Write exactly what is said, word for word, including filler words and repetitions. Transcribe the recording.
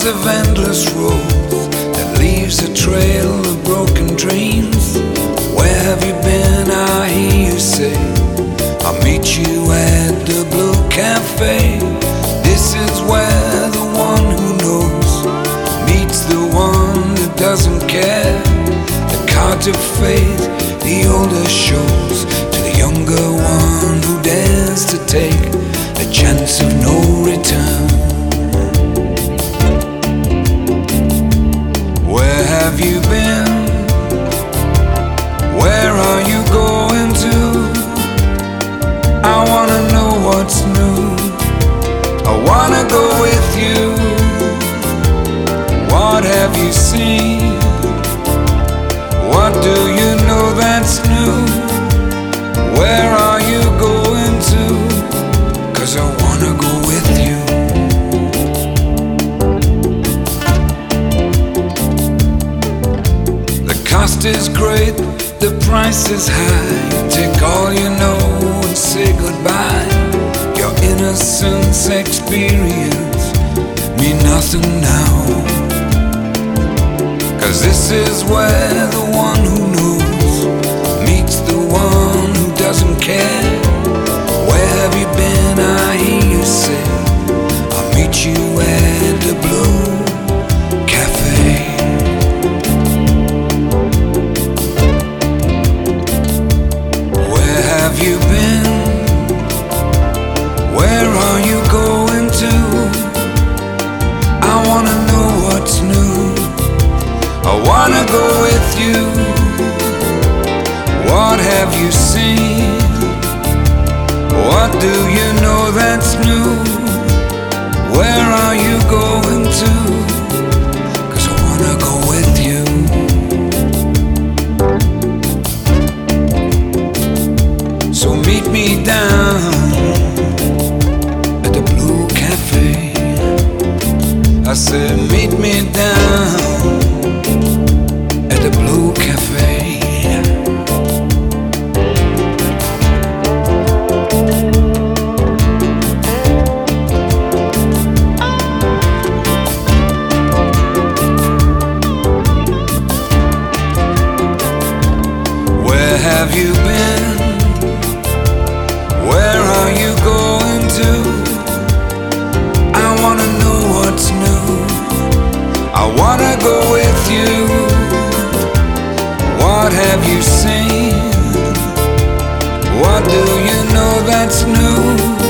miles of endless roads that leaves a trail of broken dreams. Where have you been? I hear you say, I'll meet you at the Blue Cafe. This is where the one who knows meets the one that doesn't care. The cards of fate, the older shows, to the younger one who dares to take a chance of no return. Where have you been? Where are you going to? I wanna know what's new. I wanna go with you. What have you seen? What do you know that's new? Where are you going to? 'Cause I wanna go with you. The cost is great, the price is high. Take all you know and say goodbye. Your innocence experience mean nothing now. 'Cause this is where the one who knows meets the one who doesn't care. Where have you been? I hear you say, I'll meet you at the Blue Cafe. Where have you been? Where are you going to? I wanna know what's new. I wanna go with you. What have you seen? What do you know that's new? Where are you going to? 'Cause I wanna go with you. So meet me down at the Blue Cafe. I said meet me down at the Blue Cafe. Where have you been? Where are you going to? I wanna know what's new. I wanna go with you. What have you seen? What do you know that's new?